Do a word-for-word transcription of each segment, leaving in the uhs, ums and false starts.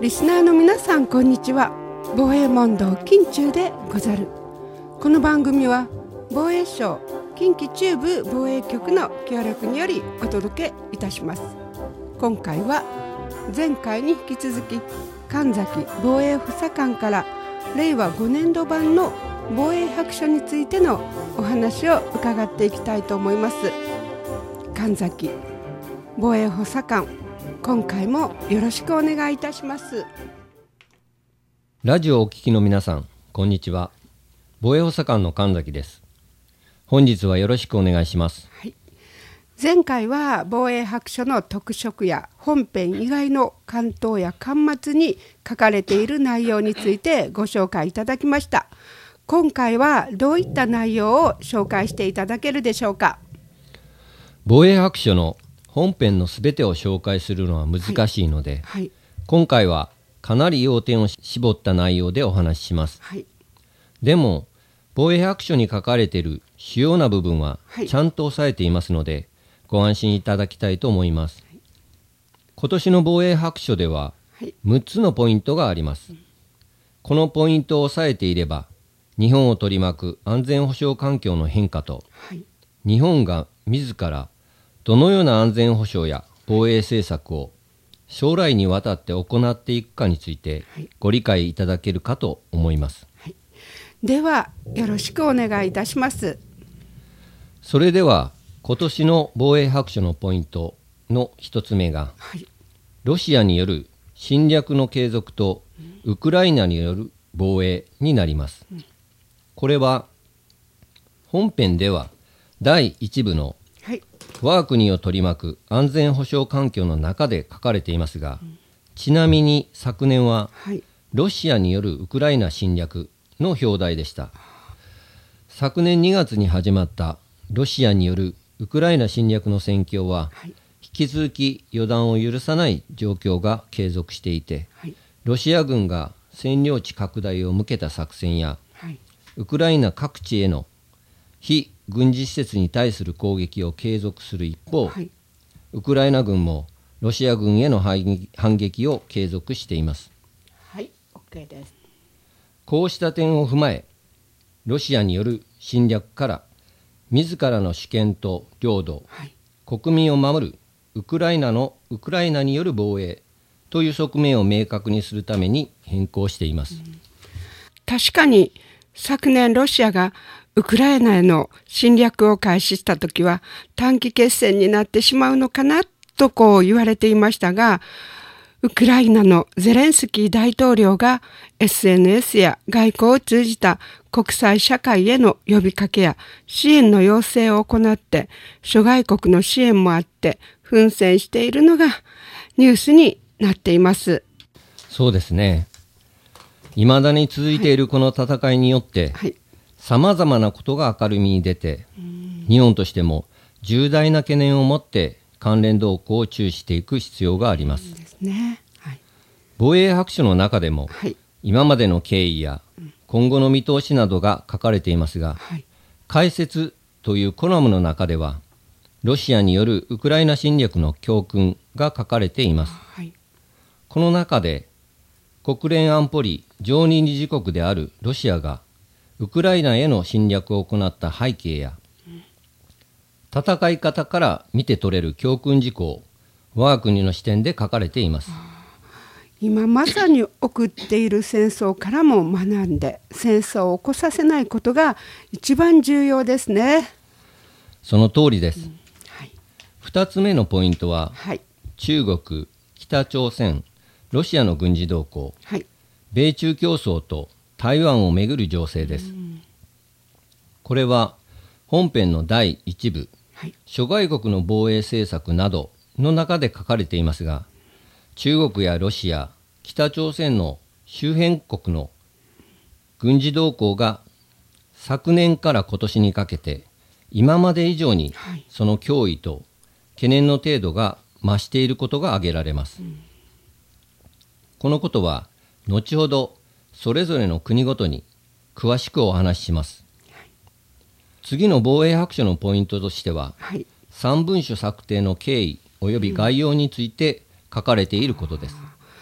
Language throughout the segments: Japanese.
リスナーの皆さん、こんにちは。防衛問答近中でござる。この番組は防衛省近畿中部防衛局の協力によりお届けいたします。今回は前回に引き続き神崎防衛補佐官から令和ごねん度版の防衛白書についてのお話を伺っていきたいと思います。神崎防衛補佐官、今回もよろしくお願いいたします。 ラジオをお聞きの皆さん、こんにちは。防衛補佐官の神崎です。本日はよろしくお願いします。 はい、前回は防衛白書の特色や本編以外の関東や巻末に書かれている内容についてご紹介いただきました。今回はどういった内容を紹介していただけるでしょうか。 防衛白書の本編のすべてを紹介するのは難しいので、はいはい、今回はかなり要点を絞った内容でお話しします。はい、でも防衛白書に書かれている主要な部分はちゃんと押さえていますので、はい、ご安心いただきたいと思います。はい、今年の防衛白書ではむっつのポイントがあります。はい、このポイントを押さえていれば、日本を取り巻く安全保障環境の変化と、はい、日本が自らどのような安全保障や防衛政策を将来にわたって行っていくかについてご理解いただけるかと思います。 はい、ではよろしくお願いいたします。 それでは今年の防衛白書のポイントの一つ目が、はい、ロシアによる侵略の継続とウクライナによる防衛になります。うん、これは本編ではだいいち部の我が国を取り巻く安全保障環境の中で書かれていますが、うん、ちなみに昨年は、はい、ロシアによるウクライナ侵略の表題でした。昨年にがつに始まったロシアによるウクライナ侵略の戦況は、はい、引き続き予断を許さない状況が継続していて、はい、ロシア軍が占領地拡大を向けた作戦や、はい、ウクライナ各地への非軍事施設に対する攻撃を継続する一方、はい、ウクライナ軍もロシア軍への反撃を継続しています。 はい、OK です。 こうした点を踏まえ、ロシアによる侵略から自らの主権と領土、はい、国民を守るウクライナのウクライナによる防衛という側面を明確にするために変更しています。うん、 確かに昨年ロシアがウクライナへの侵略を開始したときは短期決戦になってしまうのかなとこう言われていましたが、ウクライナのゼレンスキー大統領が エスエヌエス や外交を通じた国際社会への呼びかけや支援の要請を行って諸外国の支援もあって奮戦しているのがニュースになっています。 そうですね。未だに続いているこの戦いによって、はい、さまざまなことが明るみに出て、日本としても重大な懸念を持って関連動向を注視していく必要があります。 ですね。はい、 防衛白書の中でも、はい、今までの経緯や今後の見通しなどが書かれていますが、はい、解説というコラムの中ではロシアによるウクライナ侵略の教訓が書かれています。はい、この中で国連安保理常任理事国であるロシアがウクライナへの侵略を行った背景や、戦い方から見て取れる教訓事項、我が国の視点で書かれています。 今まさに起こっている戦争からも学んで、戦争を起こさせないことが一番重要ですね。 その通りです。うん、はい、ふたつめのポイントは、はい、中国、北朝鮮、ロシアの軍事動向、はい、米中競争と台湾をめぐる情勢です。うん、これは本編のだいいち部、はい、諸外国の防衛政策などの中で書かれていますが、中国やロシア、北朝鮮の周辺国の軍事動向が昨年から今年にかけて今まで以上にその脅威と懸念の程度が増していることが挙げられます。うん、このことは後ほどそれぞれの国ごとに詳しくお話しします。はい、次の防衛白書のポイントとしては、はい、さん文書策定の経緯及び概要について書かれていることです。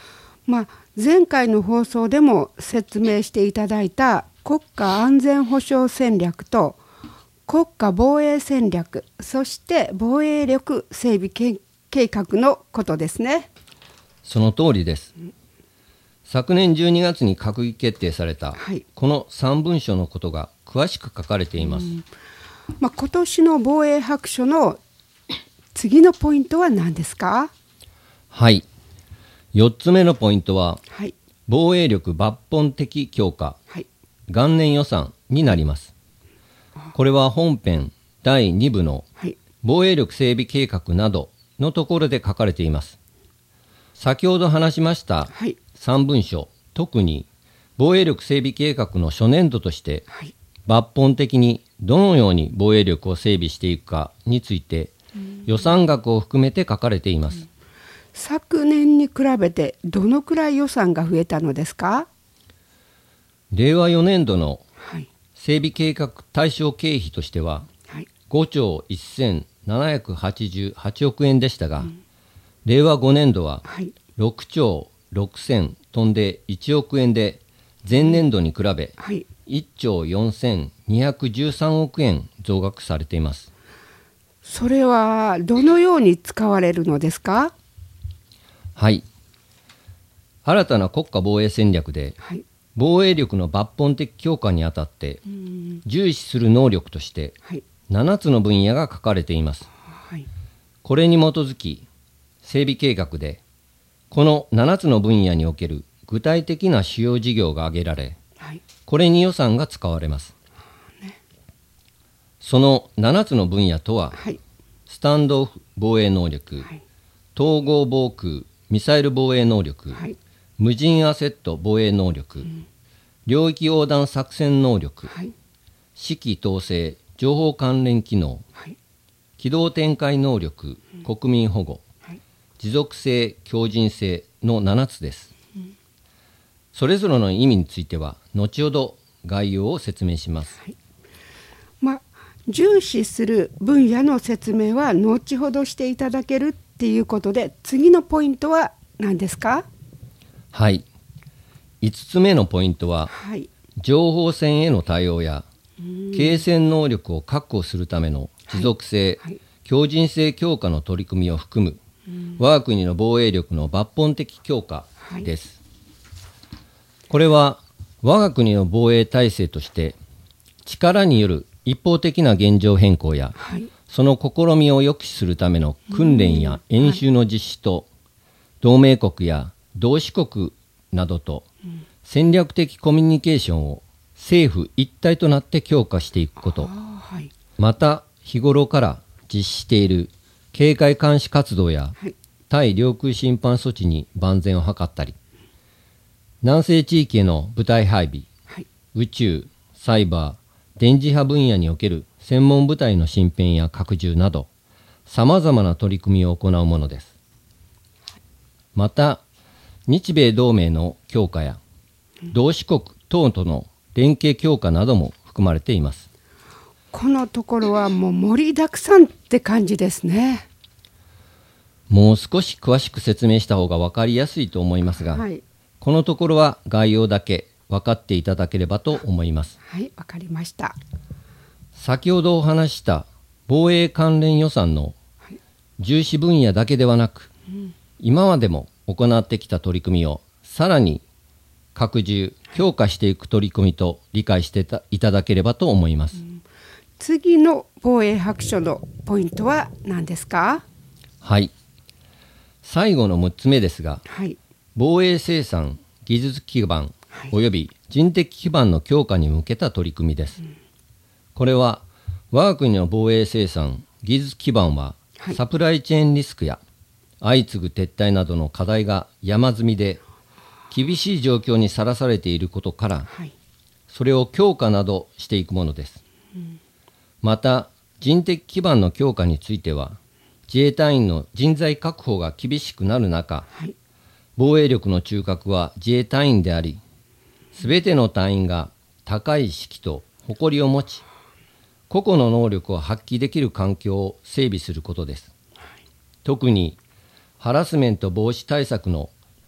まあ、前回の放送でも説明していただいた国家安全保障戦略と国家防衛戦略、そして防衛力整備計画のことですね。 その通りです。昨年じゅうにがつに閣議決定された、 はい、 このさん文書のことが詳しく書かれています。 まあ、今年の防衛白書の次のポイントは何ですか？ はい、よっつめのポイントは、 はい、 防衛力抜本的強化、 はい、 元年予算になります。これは本編だいに部の防衛力整備計画などのところで書かれています。先ほど話しましたさん文書、特に防衛力整備計画の初年度として、はい、抜本的にどのように防衛力を整備していくかについて予算額を含めて書かれています。 昨年に比べてどのくらい予算が増えたのですか？ れいわよねんどの整備計画対象経費としてはごちょうせんななひゃくはちじゅうはちおくえんでしたが、うん、れいわごねんどはろくちょうろくせん飛んでいちおくえんで前年度に比べいっちょうよんせんにひゃくじゅうさんおくえん増額されています。 それはどのように使われるのですか？ はい、新たな国家防衛戦略で、はい、防衛力の抜本的強化にあたって重視する能力としてななつの分野が書かれています。はい、これに基づき整備計画でこのななつの分野における具体的な主要事業が挙げられ、はい、これに予算が使われます。ね、そのななつの分野とは、はい、スタンドオフ防衛能力、はい、統合防空ミサイル防衛能力、はい、無人アセット防衛能力、うん、領域横断作戦能力、はい、指揮統制情報関連機能、はい、機動展開能力、うん、国民保護、はい、持続性強靭性のななつです。うん、それぞれの意味については後ほど概要を説明します。はい、 まあ、重視する分野の説明は後ほどしていただけるっていうことで、次のポイントは何ですか？ はい、いつつめのポイントは、はい、情報戦への対応や継戦能力を確保するための持続性、はいはい、強靭性強化の取り組みを含む我が国の防衛力の抜本的強化です。はい、これは我が国の防衛体制として力による一方的な現状変更や、はい、その試みを抑止するための訓練や演習の実施と、同盟国や同志国などと戦略的コミュニケーションを政府一体となって強化していくこと、はい、また日頃から実施している警戒監視活動や、はい、対領空侵犯措置に万全を図ったり、南西地域への部隊配備、はい、宇宙、サイバー、電磁波分野における専門部隊の進展や拡充などさまざまな取り組みを行うものです。また日米同盟の強化や同志国等との連携強化なども含まれています。 このところはもう盛りだくさんって感じですね。 もう少し詳しく説明した方が分かりやすいと思いますが、はい、このところは概要だけ分かっていただければと思います。 はい、分かりました。 先ほどお話した防衛関連予算の重視分野だけではなく、はい、うん、今までも行ってきた取り組みをさらに拡充強化していく取り組みと理解していただければと思います。うん、 次の防衛白書のポイントは何ですか？ はい、最後のむっつめですが、はい、防衛生産技術基盤および人的基盤の強化に向けた取り組みです。うん、これは我が国の防衛生産技術基盤は、はい、サプライチェーンリスクや相次ぐ撤退などの課題が山積みで厳しい状況にさらされていることから、はい、それを強化などしていくものです。うん、また人的基盤の強化については自衛隊員の人材確保が厳しくなる中、はい、防衛力の中核は自衛隊員であり、すべての隊員が高い士気と誇りを持ち個々の能力を発揮できる環境を整備することです。はい、特にハラスメント防止対策の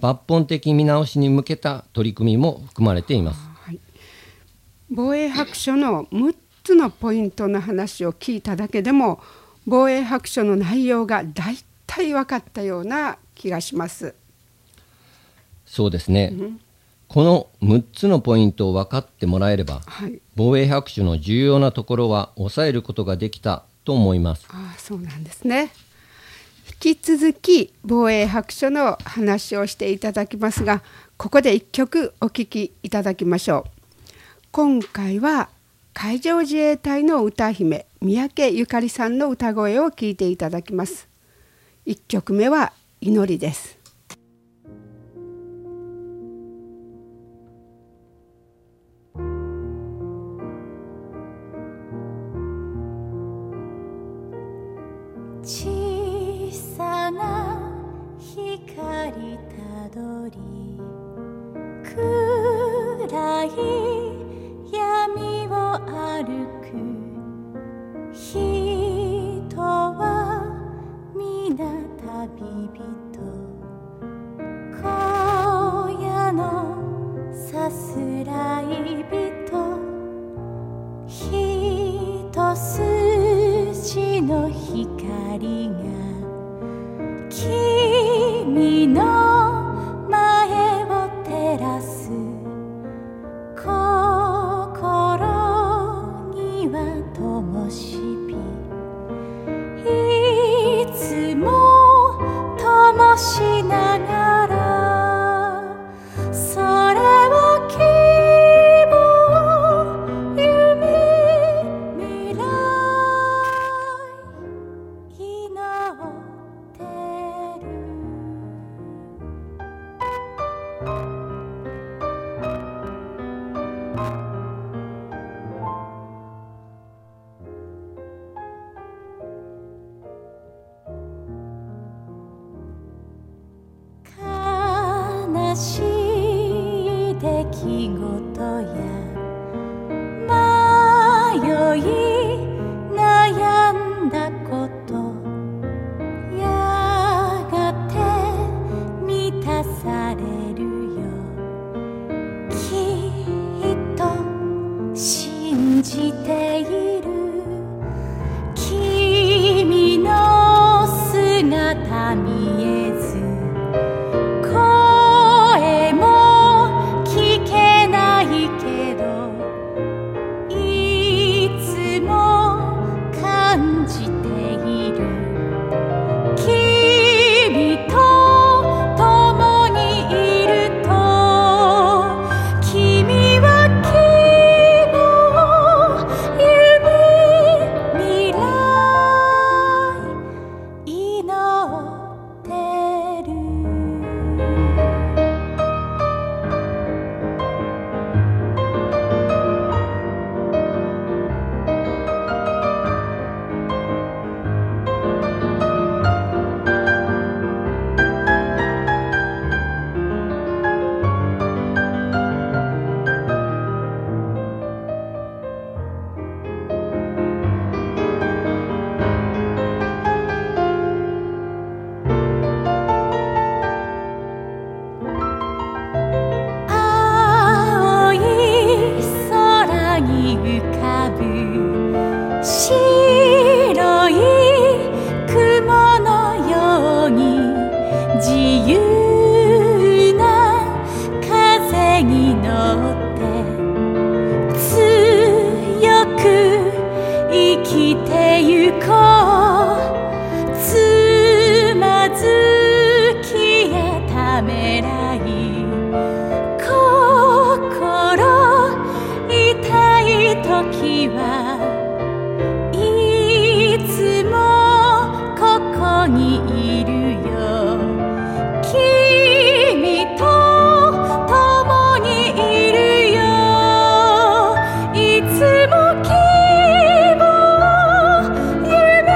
抜本的見直しに向けた取り組みも含まれています。 はい、防衛白書のむっつのポイントの話を聞いただけでも防衛白書の内容がだいたい分かったような気がします。 そうですね、 うん、 このむっつのポイントを分かってもらえれば、 はい、 防衛白書の重要なところは抑えることができたと思います。 ああ、そうなんですね。引き続き防衛白書の話をしていただきますが、ここで一曲お聴きいただきましょう。今回は海上自衛隊の歌姫三宅ゆかりさんの歌声を聴いていただきます。いっきょくめは祈りです。 小さな光たどり暗い闇を歩く人は皆旅人荒野のさすらい人一筋の光が君の前を照らす心には灯火いつも灯しながらそれを希望夢未来祈ってる悲しい出来事や迷い悩んだことやがて満たされるよきっと信じている君の姿見えず声も聞けないけどいつも感じている君と共にいると君は希望夢未来祈ってる青い空に浮かぶ白い雲のように自由な風に乗って強く生きてゆこうつまずきやためらい心痛い時はいつもここにいるよ君と共にいるよいつも希望夢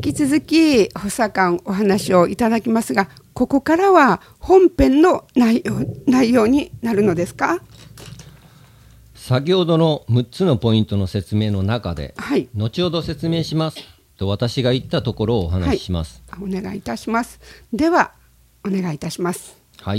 き続き補佐官お話をいただきますが、ここからは本編の内容、内容になるのですか？ 先ほどのむっつのポイントの説明の中で、 はい、 後ほど説明しますと私が言ったところをお話しします。 はい、お願いいたします。ではお願いいたします。 はい。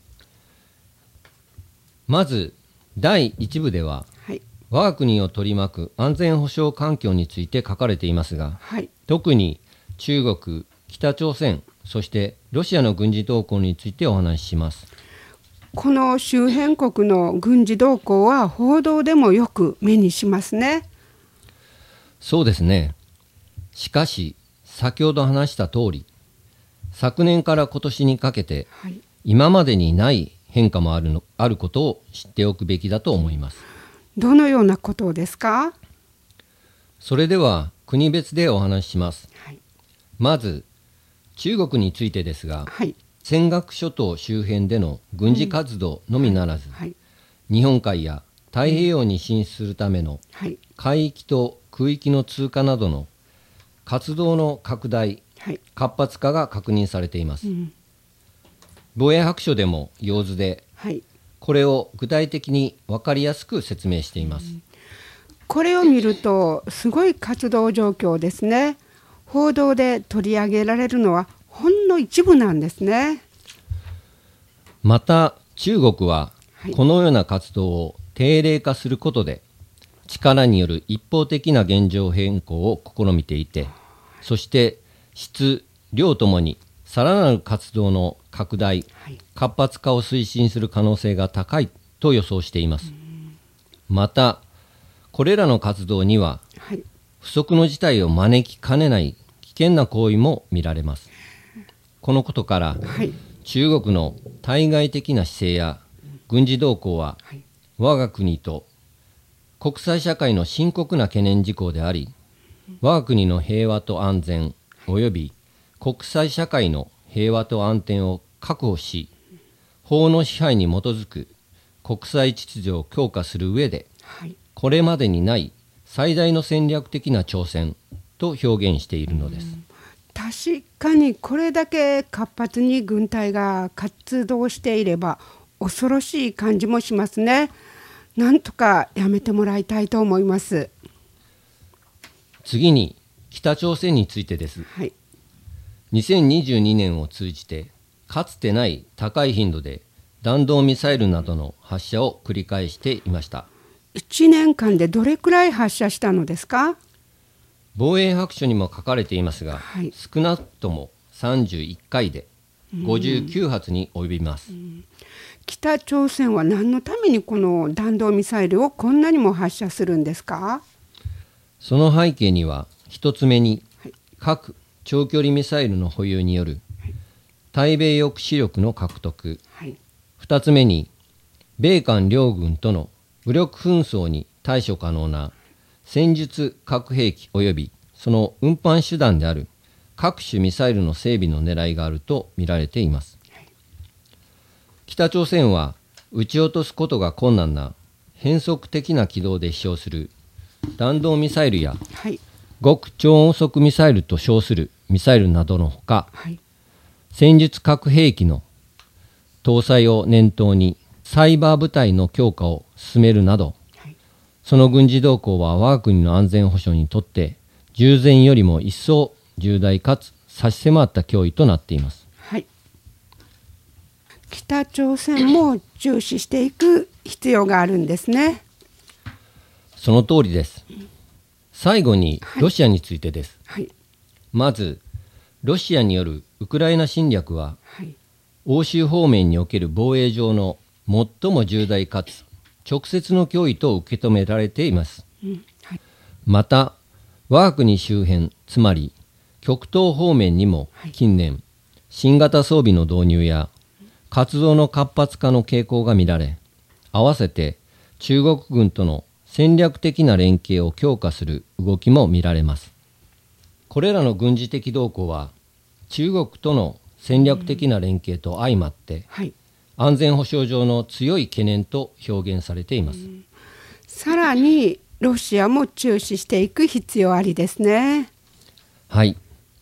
まずだいいち部では、はい、我が国を取り巻く安全保障環境について書かれていますが、はい、特に中国、北朝鮮、そしてロシアの軍事動向についてお話しします。 この周辺国の軍事動向は報道でもよく目にしますね。 そうですね。しかし先ほど話した通り、昨年から今年にかけて、はい、今までにない変化もあるの、あることを知っておくべきだと思います。 どのようなことですか？ それでは国別でお話しします。はい、まず中国についてですが、はい、尖閣諸島周辺での軍事活動のみならず、うんはい、日本海や太平洋に進出するための海域と空域の通過などの活動の拡大、はい、活発化が確認されています。うん、防衛白書でも用図で、はい、これを具体的に分かりやすく説明しています。うん、 これを見るとすごい活動状況ですね。報道で取り上げられるのはほんの一部なんですね。 また中国はこのような活動を定例化することで、力による一方的な現状変更を試みていて、そして質・量ともにさらなる活動の拡大、活発化を推進する可能性が高いと予想しています。またこれらの活動には不測の事態を招きかねない危険な行為も見られます。このことから、はい、中国の対外的な姿勢や軍事動向は、はい、我が国と国際社会の深刻な懸念事項であり、我が国の平和と安全および国際社会の平和と安定を確保し、法の支配に基づく国際秩序を強化する上で、はい、これまでにない最大の戦略的な挑戦と表現しているのです。 確かにこれだけ活発に軍隊が活動していれば恐ろしい感じもしますね。なんとかやめてもらいたいと思います。 次に北朝鮮についてです。はい、にせんにじゅうにねんを通じてかつてない高い頻度で弾道ミサイルなどの発射を繰り返していました。 いちねんかんでどれくらい発射したのですか？ 防衛白書にも書かれていますが、はい、少なくともさんじゅういっかいでごじゅうきゅうはつに及びます。うんうん、 北朝鮮は何のためにこの弾道ミサイルをこんなにも発射するんですか？ その背景には一つ目に、はい、核長距離ミサイルの保有による対米抑止力の獲得、はい、二つ目に米韓両軍との武力紛争に対処可能な戦術核兵器及びその運搬手段である各種ミサイルの整備の狙いがあると見られています。はい、北朝鮮は撃ち落とすことが困難な変則的な軌道で飛翔する弾道ミサイルや、はい、極超音速ミサイルと称するミサイルなどのほか、はい、戦術核兵器の搭載を念頭にサイバー部隊の強化を進めるなど、はい、その軍事動向は我が国の安全保障にとって従前よりも一層重大かつ差し迫った脅威となっています。 はい、北朝鮮も重視していく必要があるんですね。 その通りです。最後にロシアについてです。はいはい、まずロシアによるウクライナ侵略は、はい、欧州方面における防衛上の最も重大かつ直接の脅威と受け止められています。うんはい、また我が国周辺、つまり極東方面にも近年、はい、新型装備の導入や活動の活発化の傾向が見られ、合わせて中国軍との戦略的な連携を強化する動きも見られます。これらの軍事的動向は中国との戦略的な連携と相まって、うんはい、安全保障上の強い懸念と表現されています。うん、 さらにロシアも注視していく必要ありですね。 はい、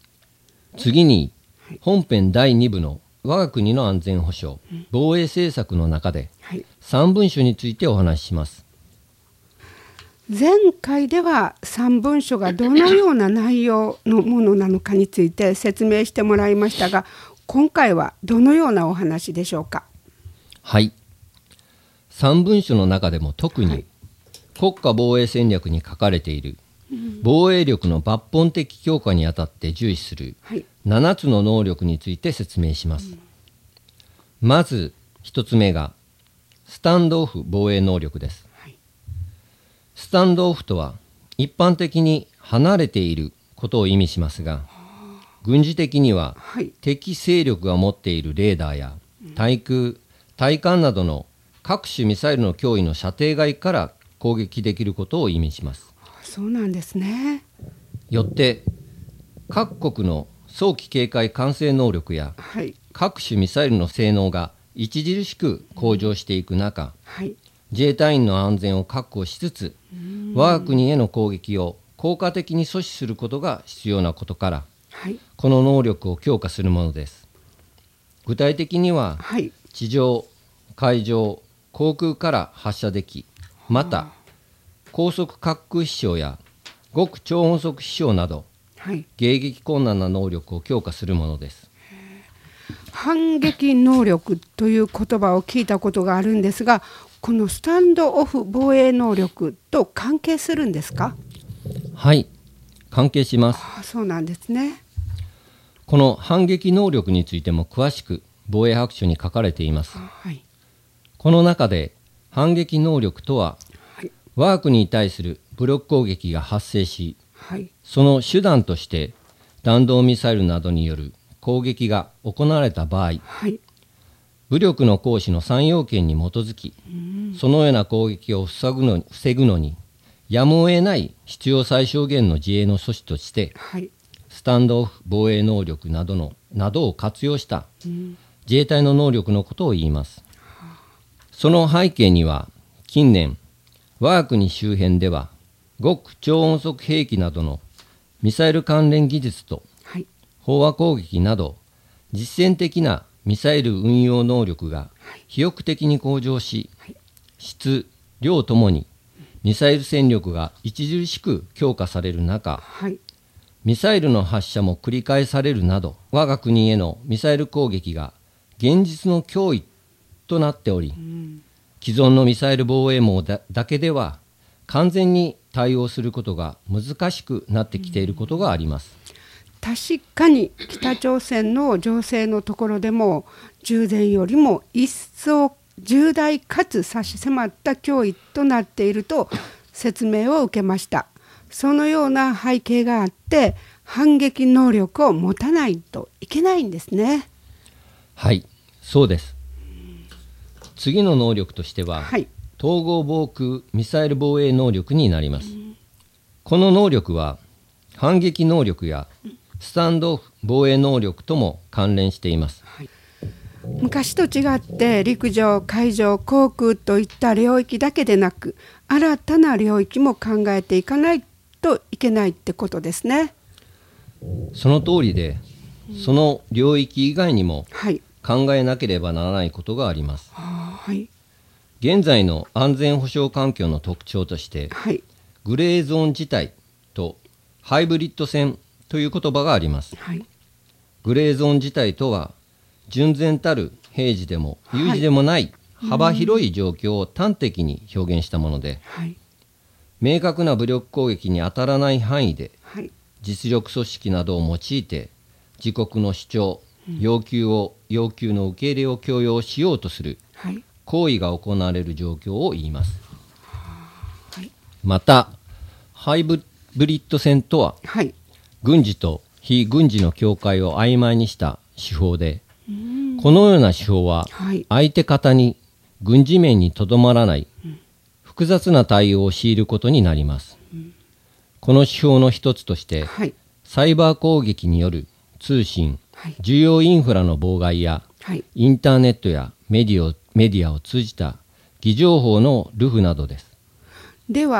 次に本編だいに部の我が国の安全保障、防衛政策の中でさん文書についてお話しします。 前回ではさん文書がどのような内容のものなのかについて説明してもらいましたが、今回はどのようなお話でしょうか。 はい、さん文書の中でも特に国家防衛戦略に書かれている防衛力の抜本的強化にあたって重視するななつの能力について説明します。まずひとつめがスタンドオフ防衛能力です。スタンドオフとは一般的に離れていることを意味しますが、軍事的には敵勢力が持っているレーダーや対空、対艦などの各種ミサイルの脅威の射程外から攻撃できることを意味します。 そうなんですね。 よって各国の早期警戒管制能力や各種ミサイルの性能が著しく向上していく中、はい、自衛隊員の安全を確保しつつ我が国への攻撃を効果的に阻止することが必要なことから、はい、この能力を強化するものです。具体的には、はい、地上、海上、航空から発射でき、また高速滑空飛翔や極超音速飛翔など、はい、迎撃困難な能力を強化するものです。 反撃能力という言葉を聞いたことがあるんですが、このスタンドオフ防衛能力と関係するんですか？ はい、関係します。 あ、そうなんですね。 この反撃能力についても詳しく防衛白書に書かれています。はい、この中で反撃能力とは、はい、我が国に対する武力攻撃が発生し、はい、その手段として弾道ミサイルなどによる攻撃が行われた場合、はい、武力の行使のさん要件に基づき、そのような攻撃を防ぐのに、防ぐのにやむを得ない必要最小限の自衛の措置として、はい、スタンドオフ防衛能力などのなどを活用した自衛隊の能力のことを言います。その背景には、近年我が国周辺では極超音速兵器などのミサイル関連技術と、はい、飽和攻撃など実践的なミサイル運用能力が飛躍的に向上し、はい、質・量ともにミサイル戦力が著しく強化される中、はい、ミサイルの発射も繰り返されるなど、我が国へのミサイル攻撃が現実の脅威となっており、うん、既存のミサイル防衛網 だ, だけでは完全に対応することが難しくなってきていることがあります。 うん、確かに北朝鮮の情勢のところでも従前よりも一層重大かつ差し迫った脅威となっていると説明を受けました。そのような背景があって反撃能力を持たないといけないんですね。 はい、そうです。次の能力としては、はい、統合防空ミサイル防衛能力になります。この能力は反撃能力やスタンドオフ防衛能力とも関連しています。はい、 昔と違って陸上、海上、航空といった領域だけでなく、新たな領域も考えていかないといけないってことですね。 その通りで、その領域以外にも考えなければならないことがあります。はい、現在の安全保障環境の特徴として、はい、グレーゾーン事態とハイブリッド戦という言葉があります。はい、グレーゾーン事態とは純然たる平時でも有事でもない幅広い状況を端的に表現したもので、はい、明確な武力攻撃に当たらない範囲で、はい、実力組織などを用いて自国の主張、要求を要求の受け入れを強要しようとする行為が行われる状況を言います。はい、またハイブリッド戦とは、はい、軍事と非軍事の境界を曖昧にした手法で、このような手法は相手方に軍事面にとどまらない複雑な対応を強いることになります。この手法の一つとして、はい、サイバー攻撃による通信、はい、重要インフラの妨害や、はい、インターネットやメディアを、メディアを通じた偽情報の流布などです。 では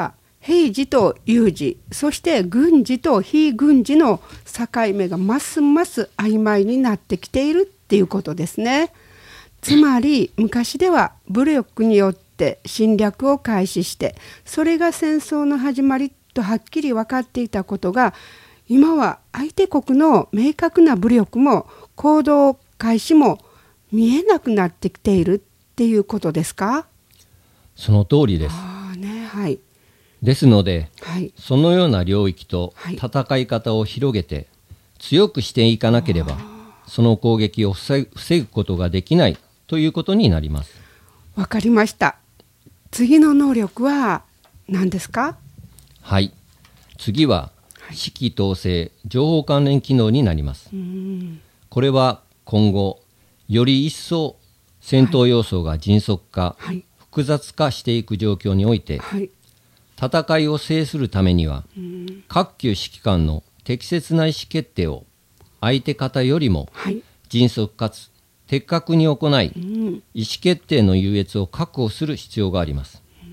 平時と有事、そして軍事と非軍事の境目がますます曖昧になってきているっていうことですね。つまり昔では武力によって侵略を開始して、それが戦争の始まりとはっきり分かっていたことが、今は相手国の明確な武力も行動開始も見えなくなってきているっていうことですか？ その通りです。 あーね、はい、 ですので、 はい、 そのような領域と戦い方を広げて強くしていかなければ、その攻撃を防ぐことができないということになります。 わかりました。次の能力は何ですか？ はい、次は指揮統制情報関連機能になります。 うん、 これは今後より一層戦闘要素が迅速化、 はい、 複雑化していく状況において、 はい、 戦いを制するためには、 うん、 各級指揮官の適切な意思決定を相手方よりも迅速かつ的確に行い、うん、意思決定の優越を確保する必要があります。うん、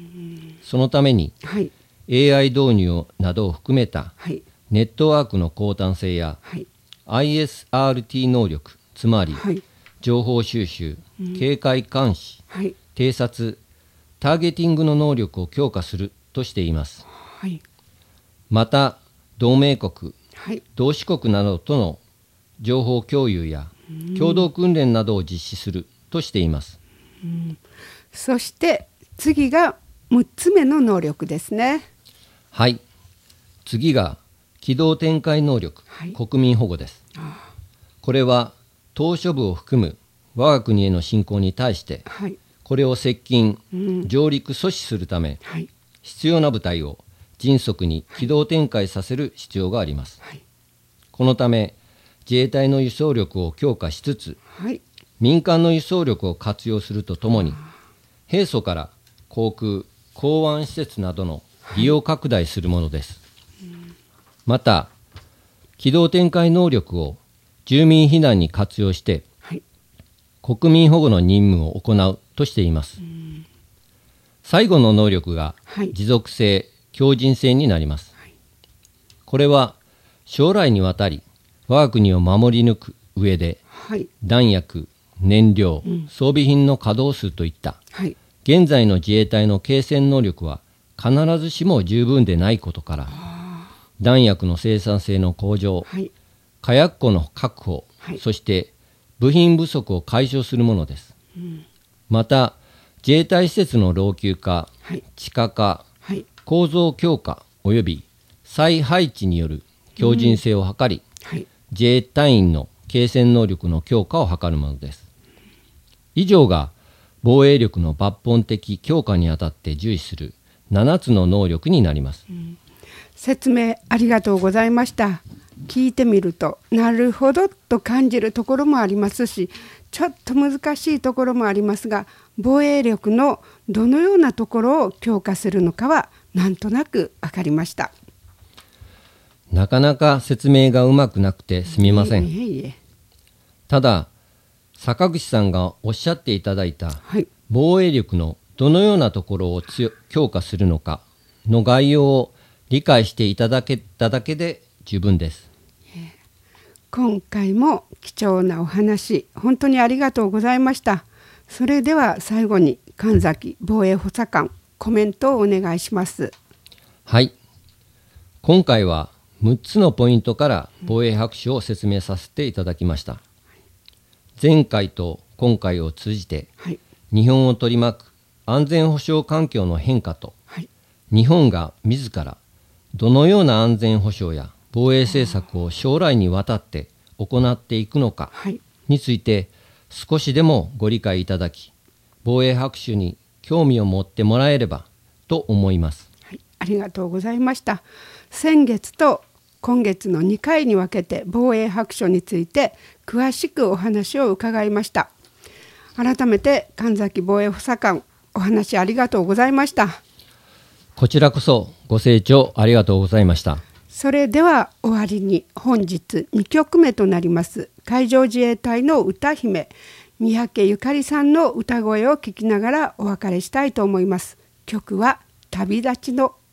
そのために、はい、エーアイ 導入などを含めたネットワークの高端性や、はい、アイエスアールティー 能力、つまり、はい、情報収集、うん、警戒監視、はい、偵察、ターゲティングの能力を強化するとしています。はい、また同盟国、はい、同志国などとの情報共有や共同訓練などを実施するとしています。 うん、そして次がむっつめの能力ですね。 はい、次が機動展開能力、はい、国民保護です。これは島嶼部を含む我が国への侵攻に対して、はい、これを接近、うん、上陸阻止するため、はい、必要な部隊を迅速に機動展開させる必要があります。はい、このため自衛隊の輸送力を強化しつつ、はい、民間の輸送力を活用するとともに、平素から航空・港湾施設などの利用拡大するものです。はい、また機動展開能力を住民避難に活用して、はい、国民保護の任務を行うとしています。うん、最後の能力が持続性、はい、強靭性になります。はい、これは将来にわたり我が国を守り抜く上で、はい、弾薬、燃料、うん、装備品の稼働数といった、はい、現在の自衛隊の継戦能力は必ずしも十分でないことから、弾薬の生産性の向上、はい、火薬庫の確保、はい、そして部品不足を解消するものです。うん、また自衛隊施設の老朽化、はい、地下化、はい、構造強化および再配置による強靭性を図り、うん、はい、自衛隊員の継戦能力の強化を図るものです。以上が防衛力の抜本的強化にあたって重視するななつの能力になります。うん、 説明ありがとうございました。聞いてみるとなるほどと感じるところもありますし、ちょっと難しいところもありますが、防衛力のどのようなところを強化するのかはなんとなく分かりました。 なかなか説明がうまくなくてすみません。いえいえ。ただ坂口さんがおっしゃっていただいた、はい、防衛力のどのようなところを強化するのかの概要を理解していただけただけで十分です。 今回も貴重なお話本当にありがとうございました。それでは最後に神崎防衛補佐官コメントをお願いします。 はい、今回はむっつのポイントから防衛白書を説明させていただきました。前回と今回を通じて、はい、日本を取り巻く安全保障環境の変化と、はい、日本が自らどのような安全保障や防衛政策を将来にわたって行っていくのかについて少しでもご理解いただき、防衛白書に興味を持ってもらえればと思います。 はい、ありがとうございました。先月と今月のにかいに分けて防衛白書について詳しくお話を伺いました。改めて神崎防衛補佐官、お話ありがとうございました。 こちらこそご清聴ありがとうございました。 それでは終わりに本日にきょくめとなります海上自衛隊の歌姫三宅ゆかりさんの歌声を聞きながらお別れしたいと思います。曲は旅立ちの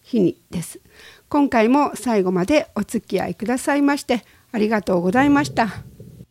日にです。今回も最後までお付き合いくださいましてありがとうございました。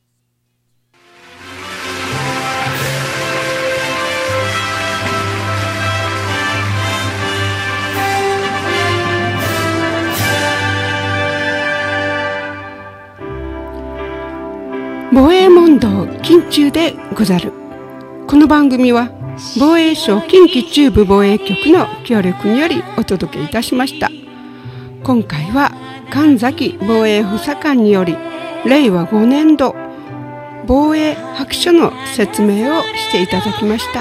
防衛問答緊中でござる。この番組は防衛省近畿中部防衛局の協力によりお届けいたしました。今回は神崎防衛補佐官によりれいわごねんど防衛白書の説明をしていただきました。